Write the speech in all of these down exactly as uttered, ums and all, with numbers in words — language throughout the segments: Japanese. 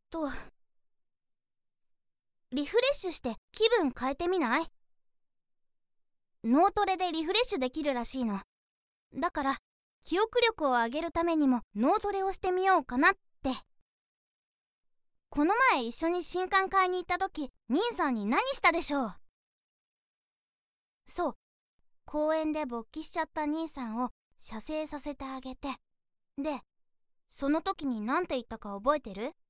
とリフレッシュして気分変えてみない？脳トレでリフレッシュできるらしいの。だから記憶力を上げるためにも脳トレをしてみようかなって。この前一緒に新刊買いに行った時、兄さんに何したでしょう？そう、公園で勃起しちゃった兄さんを射精させてあげて、でその時に何て言ったか覚えてる？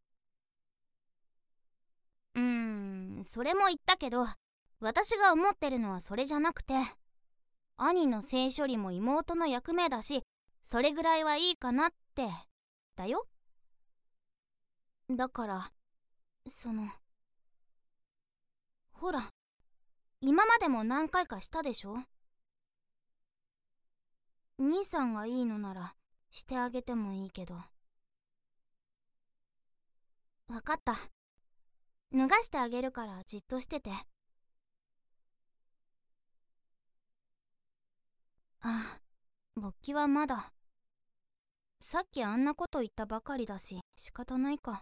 うーんそれも言ったけど、私が思ってるのはそれじゃなくて、兄の性処理も妹の役目だし、それぐらいはいいかなってだよ。だからそのほら、今までも何回かしたでしょ。兄さんがいいのならしてあげてもいいけど。わかった、脱がしてあげるからじっとしてて。ああ、勃起はまだ。さっきあんなこと言ったばかりだし仕方ないか。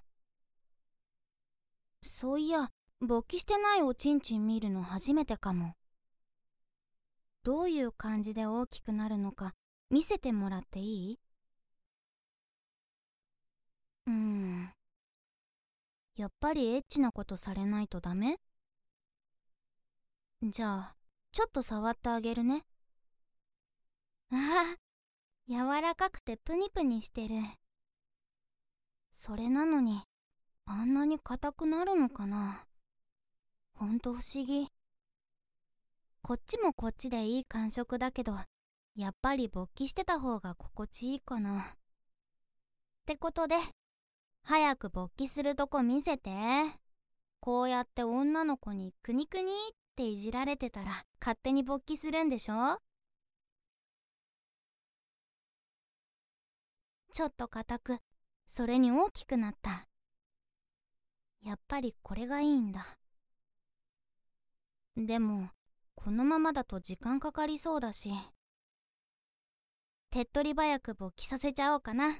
そういや、勃起してないおちんちん見るの初めてかも。どういう感じで大きくなるのか見せてもらっていい？うーんやっぱりエッチなことされないとダメ？じゃあちょっと触ってあげるね。ああ、柔らかくてプニプニしてる。それなのにあんなに硬くなるのかな。ほんと不思議。こっちもこっちでいい感触だけど、やっぱり勃起してた方が心地いいかな。ってことで、早く勃起するとこ見せて。こうやって女の子にクニクニっていじられてたら勝手に勃起するんでしょ？ちょっと硬く、それに大きくなった。やっぱりこれがいいんだ。でもこのままだと時間かかりそうだし、手っ取り早く勃起させちゃおうかな。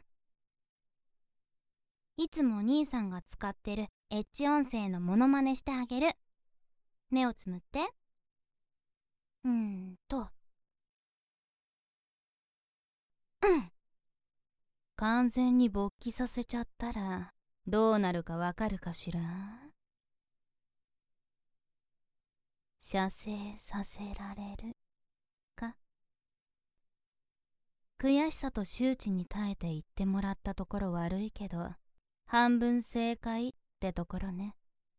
いつも兄さんが使ってるエッチ音声のモノマネしてあげる。目をつむって。うーんとうん完全に勃起させちゃったらどうなるかわかるかしら？射精させられるか？悔しさと羞恥に耐えて言ってもらったところ悪いけど、半分正解ってところね。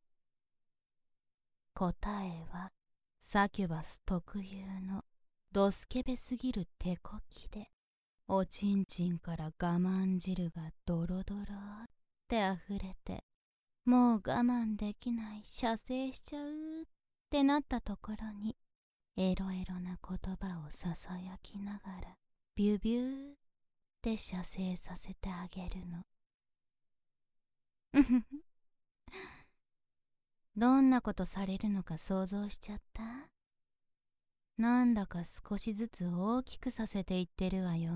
答えはサキュバス特有のドスケベすぎる手こきで、おちんちんから我慢汁がドロドロってあふれて、もう我慢できない射精しちゃうってなったところに、エロエロな言葉をささやきながらビュビューって射精させてあげるの。どんなことされるのか想像しちゃった？なんだか少しずつ大きくさせていってるわよ。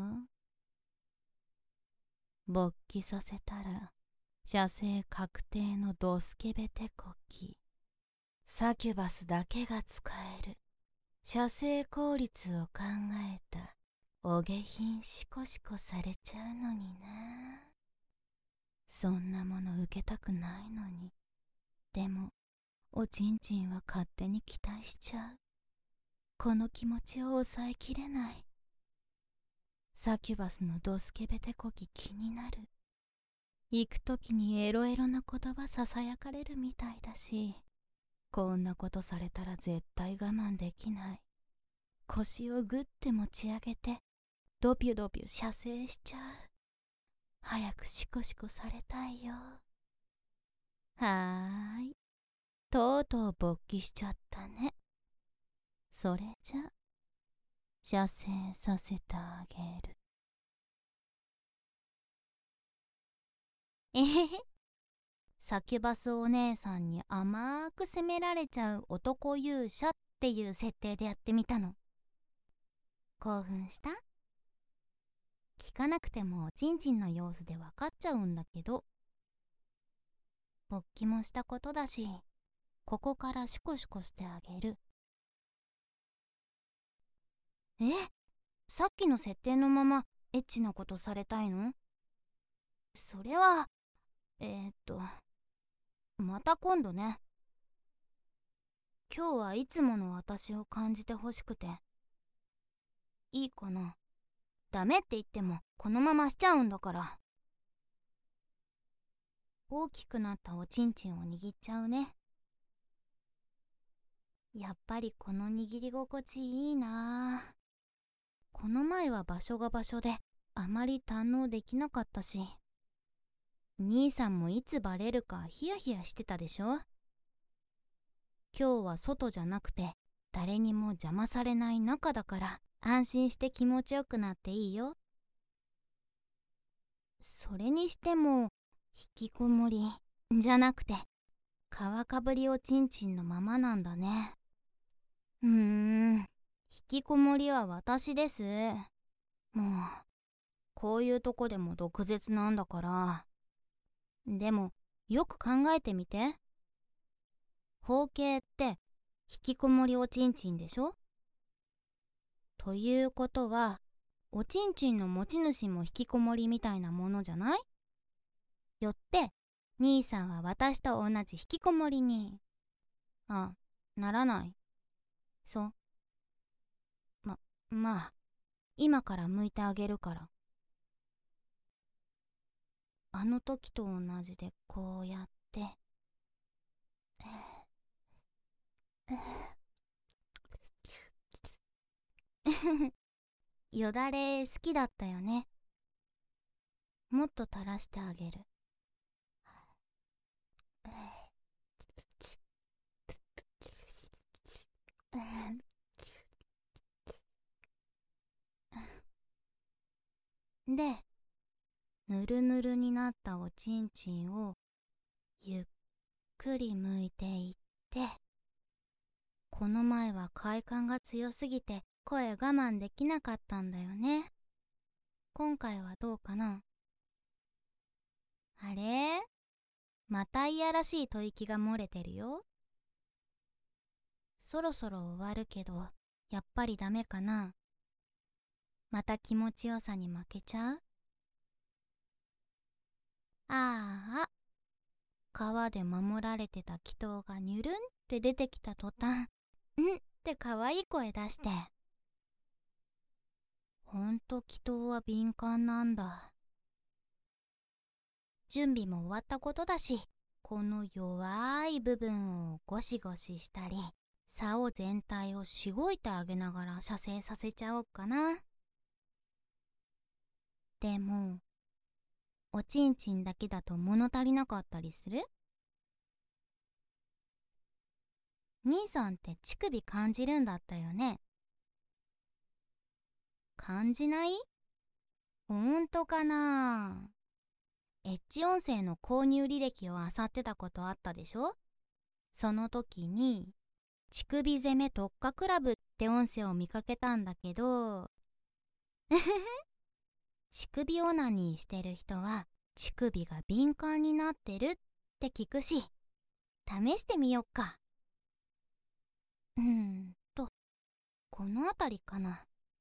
勃起させたら射精確定のドスケベテコキ。サキュバスだけが使える射精効率を考えたお下品シコシコされちゃうのにな。そんなもの受けたくないのに。でもおちんちんは勝手に期待しちゃう。この気持ちを抑えきれない。サキュバスのドスケベテコキ気になる。行くときにエロエロな言葉ささやかれるみたいだし、こんなことされたら絶対我慢できない。腰をぐって持ち上げてドピュドピュ射精しちゃう。早くシコシコされたいよ。はーい、とうとう勃起しちゃったね。それじゃ射精させてあげる。えへへ。サキュバスお姉さんに甘く責められちゃう男勇者っていう設定でやってみたの。興奮した？聞かなくてもおちんちんの様子でわかっちゃうんだけど。 勃起もしたことだし、ここからシコシコしてあげる。え、さっきの設定のままエッチなことされたいの？それは、えー、っと、また今度ね。今日はいつもの私を感じてほしくて。いいかな？ダメって言ってもこのまましちゃうんだから。大きくなったおちんちんを握っちゃうね。やっぱりこの握り心地いいな。この前は場所が場所であまり堪能できなかったし、兄さんもいつバレるかヒヤヒヤしてたでしょ。今日は外じゃなくて誰にも邪魔されない中だから安心して気持ちよくなっていいよ。それにしても引きこもりじゃなくて皮かぶりおちんちんのままなんだね。うーん、引きこもりは私です。もうこういうとこでも毒舌なんだから。でもよく考えてみて。包茎って引きこもりおちんちんでしょ。ということはおちんちんの持ち主も引きこもりみたいなものじゃない？よって兄さんは私と同じ引きこもりに。あ、ならない。そう。ま、まあ今から剥いてあげるから。あの時と同じでこうやってよだれ好きだったよね。もっと垂らしてあげる。で、ぬるぬるになったおちんちんをゆっくり剥いていって、この前は快感が強すぎて声我慢できなかったんだよね。今回はどうかな？あれ？またいやらしい吐息が漏れてるよ。そろそろ終わるけど、やっぱりダメかな？また気持ちよさに負けちゃう？ああ、川で守られてた祈祷がニュルンって出てきた途端、んって可愛い声出して。ほんと祈祷は敏感なんだ。準備も終わったことだし、この弱い部分をゴシゴシしたり、竿全体をしごいてあげながら射精させちゃおっかな。でもおちんちんだけだと物足りなかったりする？兄さんって乳首感じるんだったよね。感じない？ほんとかな？エッチ音声の購入履歴を漁ってたことあったでしょ。その時に乳首攻め特化クラブって音声を見かけたんだけど乳首オナニーしてる人は乳首が敏感になってるって聞くし、試してみよっか。うーんとこの辺りかな。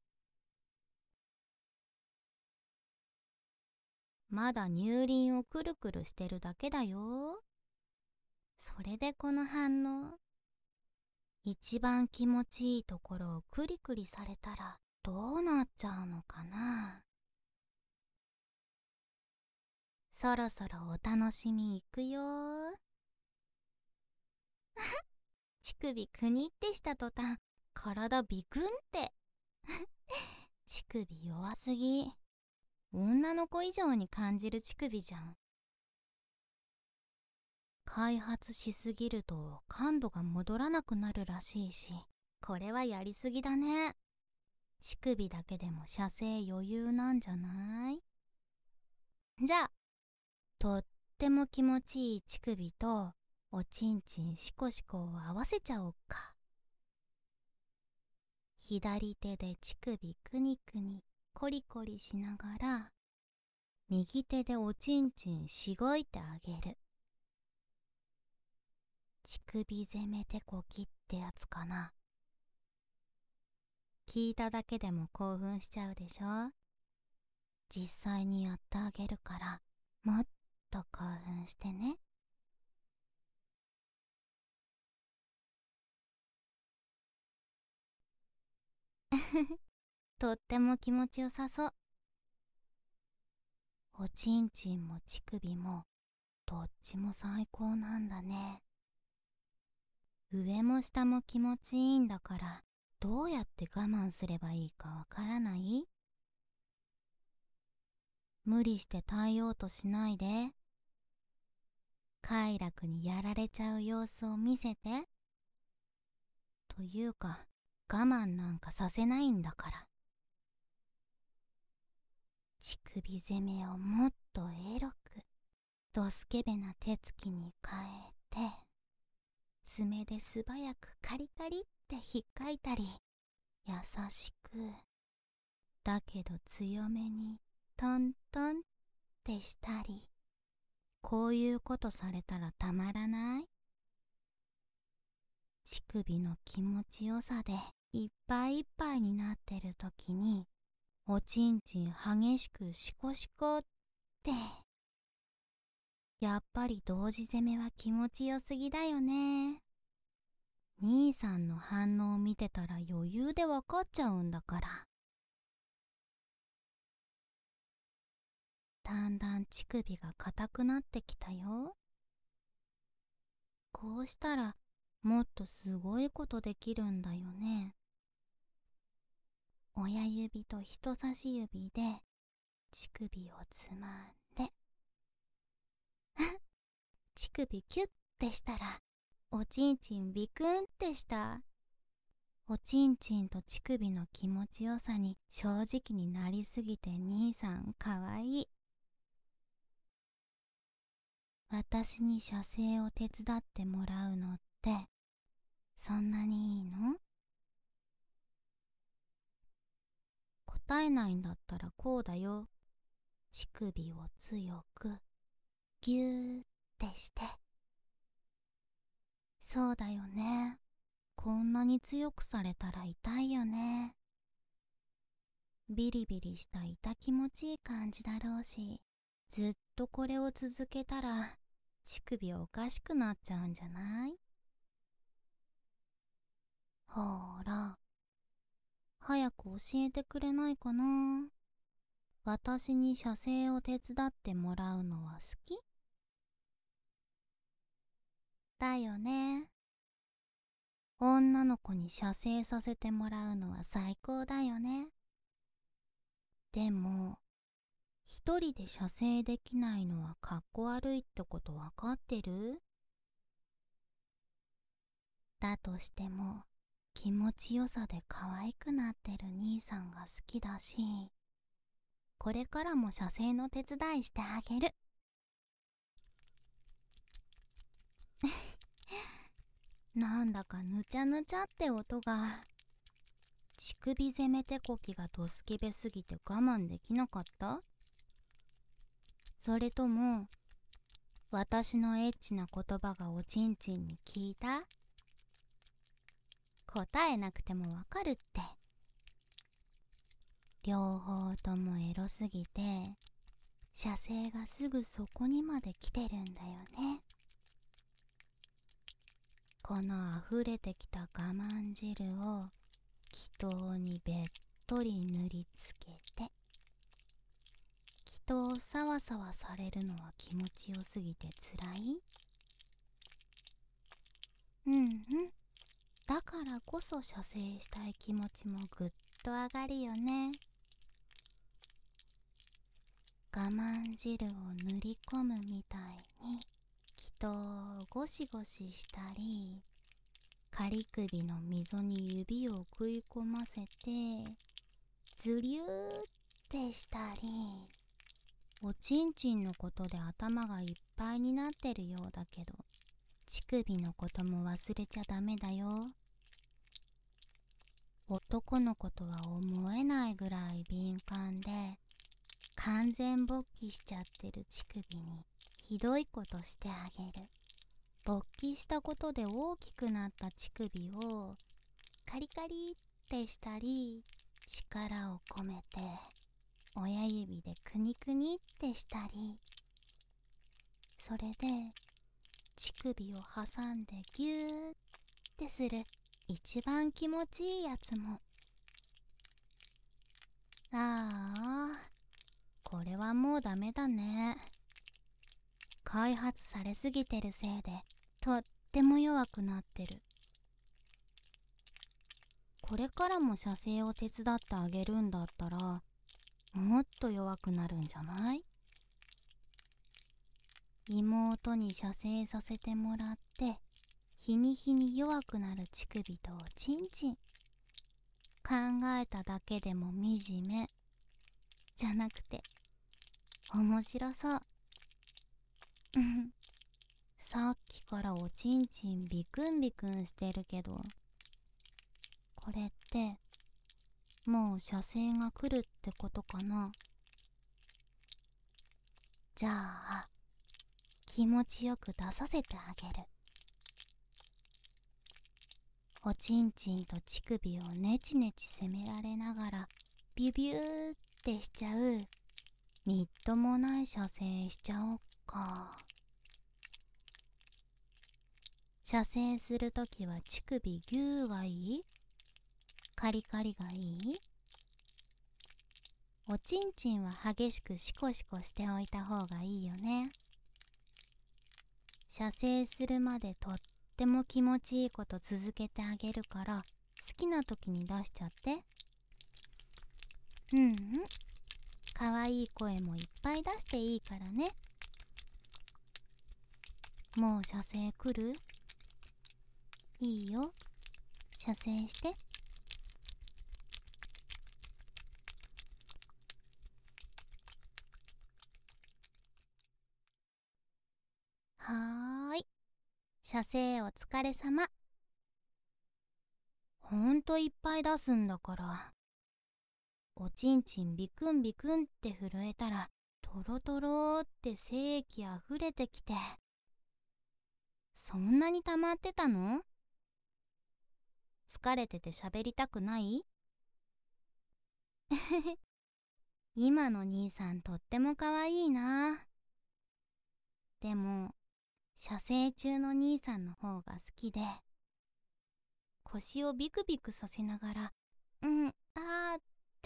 まだ乳輪をくるくるしてるだけだよ。それでこの反応。一番気持ちいいところをクリクリされたらどうなっちゃうのかな。そろそろお楽しみいくよ。乳首くにってした途端体ビクンって乳首弱すぎ。女の子以上に感じる乳首じゃん。開発しすぎると感度が戻らなくなるらしいし、これはやりすぎだね。乳首だけでも射精余裕なんじゃない？じゃあとっても気持ちいい乳首とおちんちんシコシコを合わせちゃおっか。左手で乳首くにくにコリコリしながら、右手でおちんちんしごいてあげる。 乳首攻め手こきってやつかな。聞いただけでも興奮しちゃうでしょ。実際にやってあげるからもっと興奮してね。とっても気持ちよさそう。おちんちんも乳首もどっちも最高なんだね。上も下も気持ちいいんだから、どうやって我慢すればいいかわからない？無理して耐えようとしないで。快楽にやられちゃう様子を見せて。というか、我慢なんかさせないんだから。乳首攻めをもっとエロく、ドスケベな手つきに変えて、爪で素早くカリカリってひっかいたり、優しく、だけど強めにトントンってしたり、こういうことされたらたまらない？乳首の気持ちよさでいっぱいいっぱいになってるときに、おちんちん激しくシコシコって。やっぱり同時攻めは気持ちよすぎだよね。兄さんの反応を見てたら余裕でわかっちゃうんだから。だんだん乳首が硬くなってきたよ。こうしたらもっとすごいことできるんだよね。親指と人差し指で乳首をつまんで乳首キュッてしたらおちんちんビクンってした。おちんちんと乳首の気持ちよさに正直になりすぎて兄さんかわいい。私に射精を手伝ってもらうのってそんなにいいの？答えないんだったらこうだよ。乳首を強くギューってして。そうだよね。こんなに強くされたら痛いよね。ビリビリした痛気持ちいい感じだろうし、ずっとこれを続けたら乳首おかしくなっちゃうんじゃない？ほーら、早く教えてくれないかな。私に射精を手伝ってもらうのは好き？だよね。女の子に射精させてもらうのは最高だよね。でも、一人で射精できないのはかっこ悪いってことわかってる？だとしても、気持ちよさで可愛くなってる兄さんが好きだし、これからも射精の手伝いしてあげる。なんだかぬちゃぬちゃって音が。乳首攻め手こきがドスケベすぎて我慢できなかった？それとも、私のエッチな言葉がおちんちんに効いた？答えなくてもわかるって。両方ともエロすぎて、射精がすぐそこにまで来てるんだよね。この溢れてきた我慢汁を気筒にべっとり塗りつけて、気筒さわさわされるのは気持ちよすぎてつらい？うんうん。だからこそ射精したい気持ちもぐっと上がるよね。我慢汁を塗り込むみたいに気筒をゴシゴシしたり、仮首の溝に指を食い込ませてズリューってしたり、おちんちんのことで頭がいっぱいになってるようだけど、乳首のことも忘れちゃダメだよ。男の子とは思えないぐらい敏感で、完全勃起しちゃってる乳首にひどいことしてあげる。 勃起したことで大きくなった乳首をカリカリってしたり、力を込めて親指でクニクニってしたり、それで乳首を挟んでギューってする一番気持ちいいやつも。ああ、これはもうダメだね。開発されすぎてるせいでとっても弱くなってる。これからも射精を手伝ってあげるんだったら、もっと弱くなるんじゃない？妹に射精させてもらって、日に日に弱くなる乳首とおちんちん。考えただけでも惨め。じゃなくて、面白そう。さっきからおちんちんビクンビクンしてるけど、これって、もう射精が来るってことかな？じゃあ、気持ちよく出させてあげる。おちんちんと乳首をネチネチ攻められながらビュビューってしちゃう、みっともない射精しちゃおっか。射精するときは乳首ギューがいい？カリカリがいい？おちんちんは激しくシコシコしておいた方がいいよね。射精するまでとっても気持ちいいこと続けてあげるから、好きな時に出しちゃって。うんうん、かわいい声もいっぱい出していいからね。もう射精来る？いいよ、射精して。はーい、射精お疲れさま。ほんといっぱい出すんだから。おちんちんビクンビクンって震えたら、トロトロって精液あふれてきて。そんなに溜まってたの？疲れてて喋りたくない？今の兄さんとってもかわいいな。でも、射精中の兄さんの方が好きで、腰をビクビクさせながら、うん、あーって。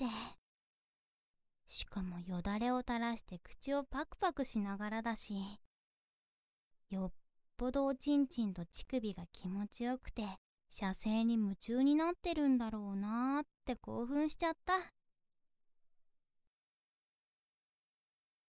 しかもよだれを垂らして口をパクパクしながらだし、よっぽどおちんちんと乳首が気持ちよくて、射精に夢中になってるんだろうなーって興奮しちゃった。